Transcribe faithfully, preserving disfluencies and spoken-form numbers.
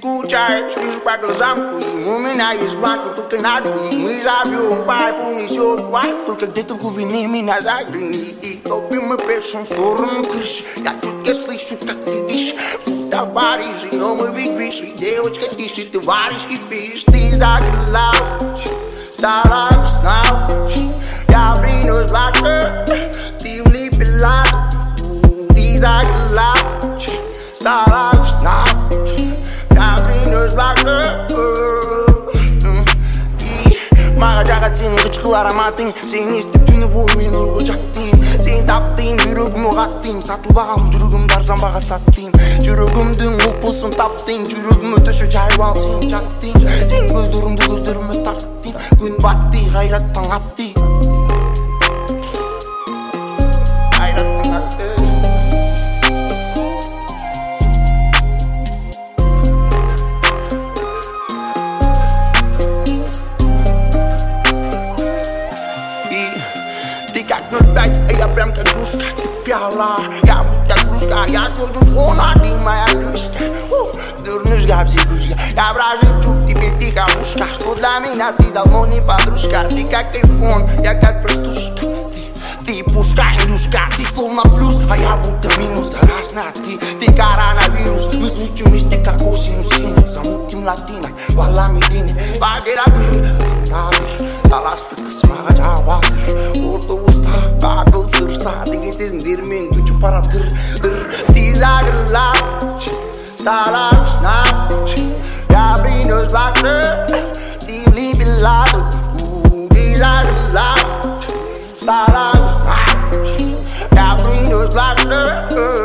скучаешь, вижу по глазам твоим. У меня есть бланк, только на двоих. Мы забьем пайпу, несет вайп, только где-то в глубине меня загрени. И топим мы пешим в сторону крыши. Я чуть я слышу, как ты дышишь. Будто в Париже, но мы ведь выше. Девочка тише, ты варежки пишешь. Ты загрела, стала весна. Я принес лака, ты влепила. Ты загрела, стала весна. Я принес лака. Мага жагат сенің қычқыл ароматың. Сен естіп түні бойы мен ұрғы жаттым. Сен таптым, жүрегім оғаттым. Сатылбағам, жүрегімді арзан баға саттым. Жүрегімдің опысын таптың. Жүрегім өтіші жайып алып сен жаттың. Сен көздерімді көздеріме тарттың. Күн батты, ғайраттан атты. Ғайраттан атты. А я прям как игрушка, ты пьяла. Я будто игрушка, я твой жена, ты моя крышка. Дурнушка, психушка, я проживчу к тебе тихо-мушка. Что для меня ты давно не подружка. Ты как айфон, я как простушка. Ты пушка, индюшка, ты словно плюс, а я будто минус. Заразна ты, ты коронавирус. Мы звучим вместе как осень синус. Замутим латино, вала медини. Багера гры, навер. Таластық қысмаға жауағыр. Орта уста, қағыл сырса. Деген сезімдермен көчіп бара дыр, дыр. Ты загрела, стала весна. Я принес лака, ты влюбила. Ты загрела, стала весна. Я принес лака.